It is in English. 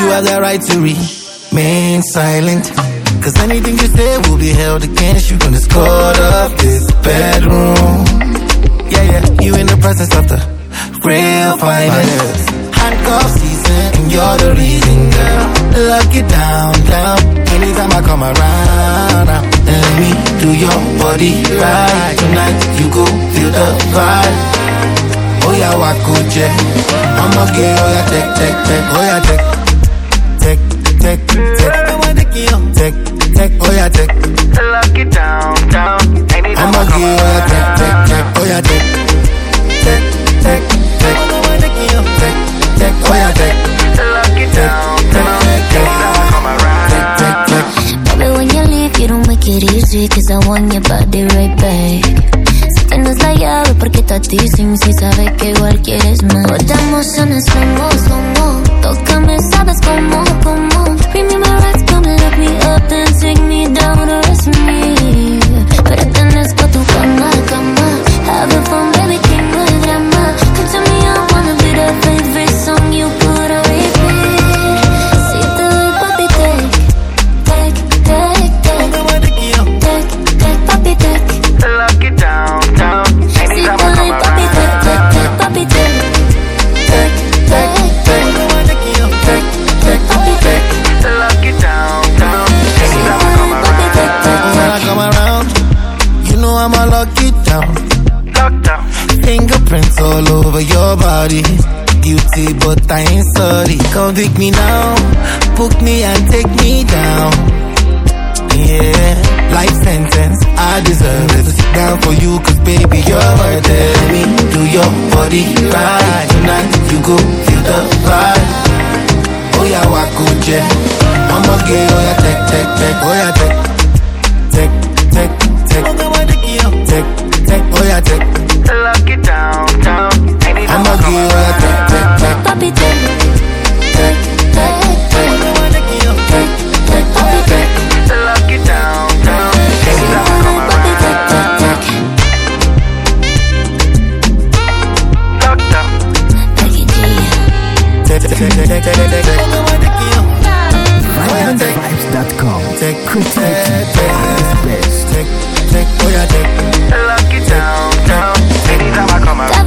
have the right to remain silent. Cause anything you say will be held against you in this court of this bedroom. Yeah, you in the presence of the real finest. Handcuff season, and you're the reason, girl. Lock it down. Anytime I come around, let me do your body right. Tonight you go feel the vibe. Oh yeah, wakuche. I'ma get oh yeah, take. Oh yeah, take. Oh yeah, take. Lock it down. Anytime I'ma I come get oh yeah, around. take. Oh yeah, take. Oh yeah, take. Lock it down. Anytime I come around. Baby, when you leave, you don't make it easy, cause I want your body right back. Si tienes la llave, ¿por qué estás dicing? Si sabes que igual quieres más. Volvamos en el slow-mo. Tócame, sabes cómo. Bring me my rights, come look me up and take me down to rest me. Pertenezco a tu cama. Having fun, baby, que no hay drama. Come to me, I wanna be the favorite song you put on repeat. Si te doy, papi, take, papi, take. Lock it down. Anytime I come around. Papi, take. Lock it down. Anytime I come around. When I come around, you know I'ma lock it down. Lockdown. Fingerprints all over your body. Guilty, but I ain't sorry. Come pick me now, book me and take me down. Yeah, life sentence, I deserve it. Sit down for you, cause baby, you're worth it. Let me do your body right. Tonight you go feel the vibe. Oh yeah, wakuche. I'ma get oh yeah, take. Oh yeah, take. Oh yeah, take. Lock it down. Anytime I'ma I get come oh yeah, around. take. Papi, take. Lock it down. Anytime I come around. Lockdown. VibesVibes.com. Creativity is best. Oh yeah, take. Lock it down. Anytime I come around.